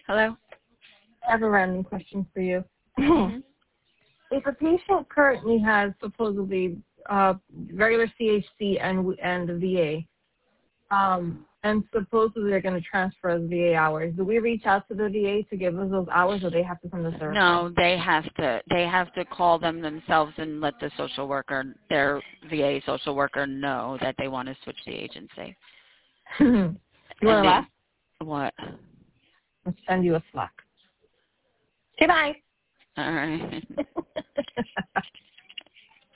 Hello? I have a random question for you. Mm-hmm. If a patient currently has supposedly regular CHC and the VA, and supposedly they're going to transfer the VA hours, do we reach out to the VA to give us those hours, or they have to send us a request? No, they have to call them themselves and let the social worker, their VA social worker, know that they want to switch the agency. You want to laugh? What? Let's send you a Slack. Goodbye. All right.